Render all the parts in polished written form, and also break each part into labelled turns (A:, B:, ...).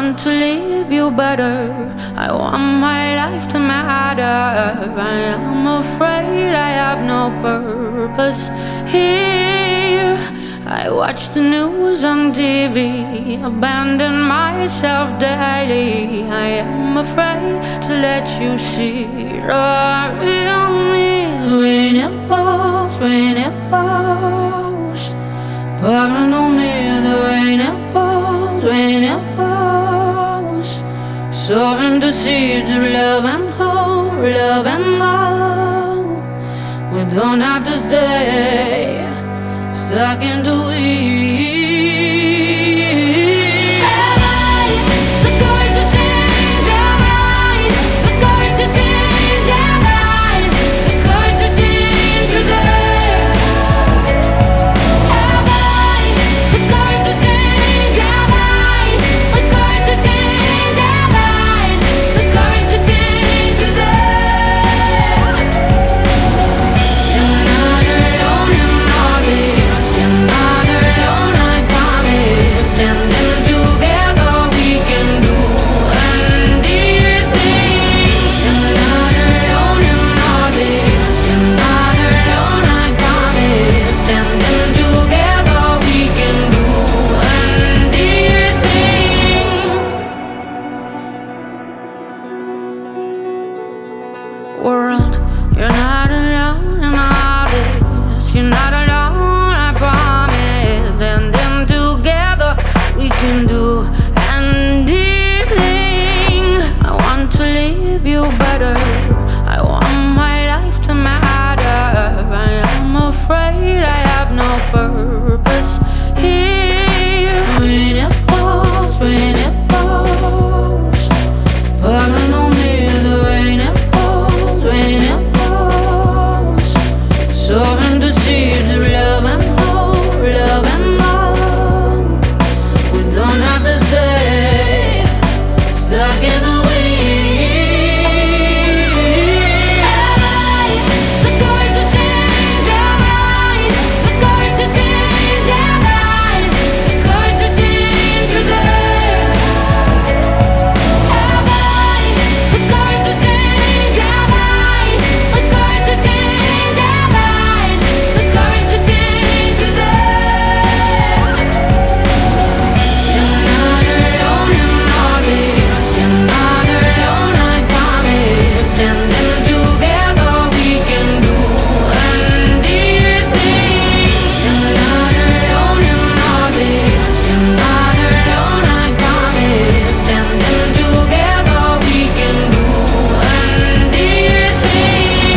A: want to leave you better. I want my life to matter. I am afraid I have no purpose here. I watch the news on TV, abandon myself daily. I am afraid to let you see the real me. When it falls, when it falls, paranoid me. The rain it falls, when it falls, sowing the seeds of love and hope, love and hope. We don't have to stay stuck in the weeds. Have I the courage to change? Have I the courage to change? Have I the courage to change today? Have I the courage to change? Have I the courage to change? Have I the courage to change today? You're not alone in all this. You're not alone, I promise. Standing together, we can do anything. You're not alone in all this. You're not alone, I promise. Standing together, we can do anything. World, you're not alone in all this. You're not alone, I promise. Standing together, we can do anything. I want to leave you better. I want my life to matter. I am afraid I have no purpose here. When it falls, when it falls, paranoid me. The rain it falls, when it falls, sowing the seeds of love and hope, love and hope. We don't have to stay stuck in the weeds. Have I the courage to change? Have I the courage to change? Have I the courage to change today? Have I the courage to change? Have I the courage to change? Have I the courage to change today? You're not alone in all this. You're not alone, I promise. Standing together, we can do anything. You're not alone in all this. You're not alone, I promise. Standing together, we can do anything.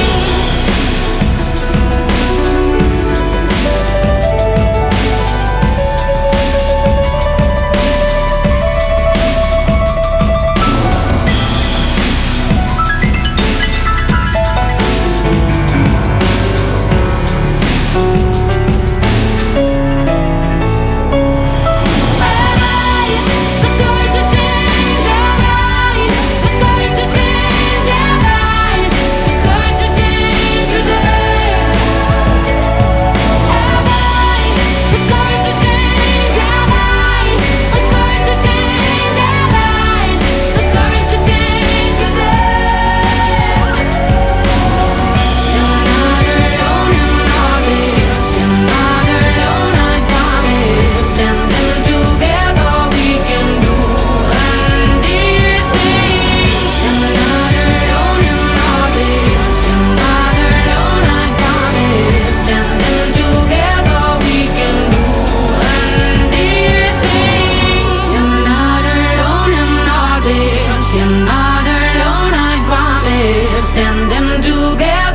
A: Have I the courage to change? Have I the courage to change? Have I the courage to change today? Have I the courage to change? Have I the courage to change? Have I the courage to change today? You're not alone in all this. You're not alone, I promise. Standing together, we can do anything. You're not alone in all this. You're not alone, I promise. Standing together, we can do anything. You're not alone in all this. You're not alone, I promise. Standing together.